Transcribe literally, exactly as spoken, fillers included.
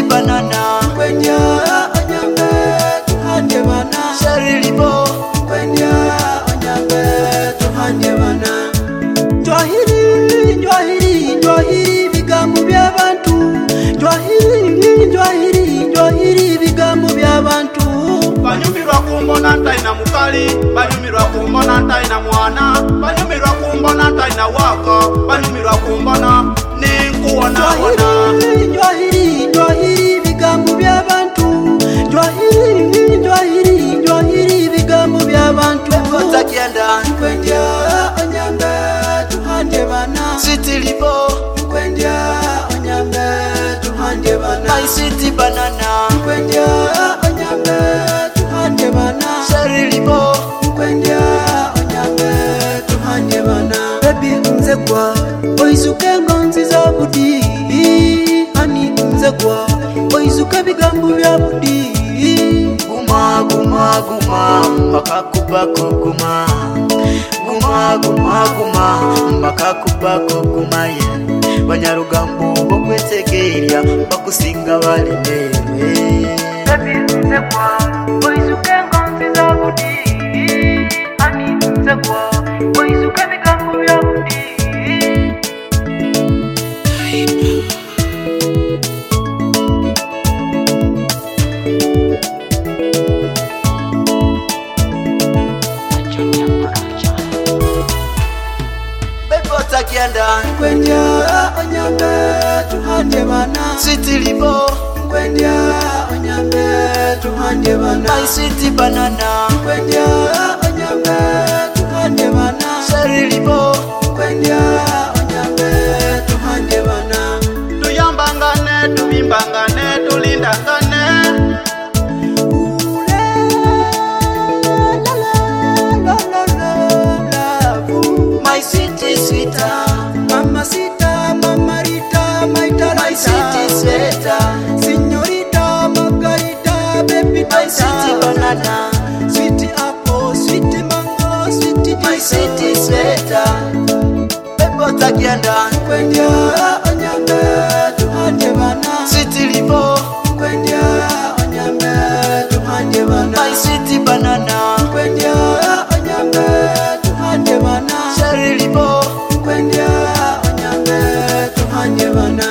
banana. Kwenya onyambe tuhande bana. Sharilibo. Kwenya onyambe tuhande bana. Njwahiri, njwahiri, njwahiri bigambo by'abantu. Njwahiri, njwahiri, njwahiri bigambo by'abantu. Banyumirwa kumbona ntaina mukali, banyumirwa kumbona ntaina mwana, banyumirwa kumbona ntaina waka, banyumirwa kumbona ninkuwona wana. Njwahiri, njwahiri bigambo by'abantu. Njwahiri, njwahiri, njwahiri bigambo by'abantu. Takienda. Kwenya onyambe tuhande bana. Sitilibo. Kwenya onyambe tuhande bana. My city banana. Kwenya onyambe tuhande bana. Sharilibo. Kwenya onyambe tuhande bana. Baby unze kwa oizuke ngonzi za budi. Hani unze kwa oizuke bigambo bya budi. Guma guma guma makakubako guma. Guma guma guma makakubako guma ye. Banyarugambo bokwetegeria bakusinga balemewe. Baby unze kwa oizuke ngonzi za budi. Hani unze kwa oizuke bigambo bya budi. Takienda. Kwenya onyambe tuhande bana. Sitilibo. Kwenya onyambe tuhande bana. My city banana. Kwenya onyambe tuhande bana. Sharilibo. Kwenya onyambe tuhande bana. Tuyambangane, tubimbangane, tulindangane. Ule la la la la la la. My city sweeter. Mama sita, mama rita, maita My city sweater. Signorita, margarita, baby My city banana. Sweet apple, sweet mango, sweet My city sweater. Bebo takienda. Kwenya onyambe tuhande bana. Sitilibo. Kwenya onyambe tuhande bana. My city banana. Kwenya onyambe tuhande bana. Sharilibo. Kwenya onyambe tuhande bana.